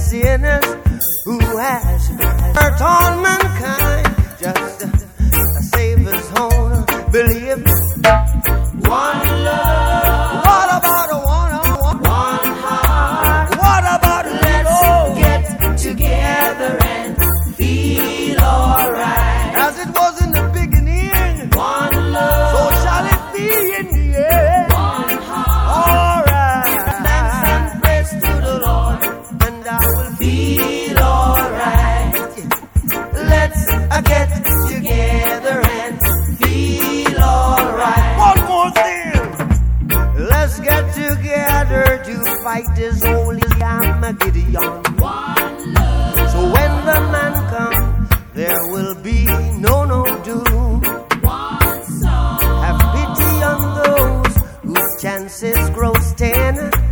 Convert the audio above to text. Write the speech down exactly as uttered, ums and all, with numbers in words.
sinners who has hurt on mankind. Just uh, save his own belief. One love. What about a one, one, one heart? What about a let's get together and feel alright? As it was in the beginning. One love. So shall it be in the end. One heart. Alright. Thanks and praise to the Lord, and I will feel alright. Let's uh, get together and feel alright. One more thing. Let's get together to fight this holy Armageddon. One love. So when the man comes, there will be no no doom. One soul. Have pity on those whose chances grow ten.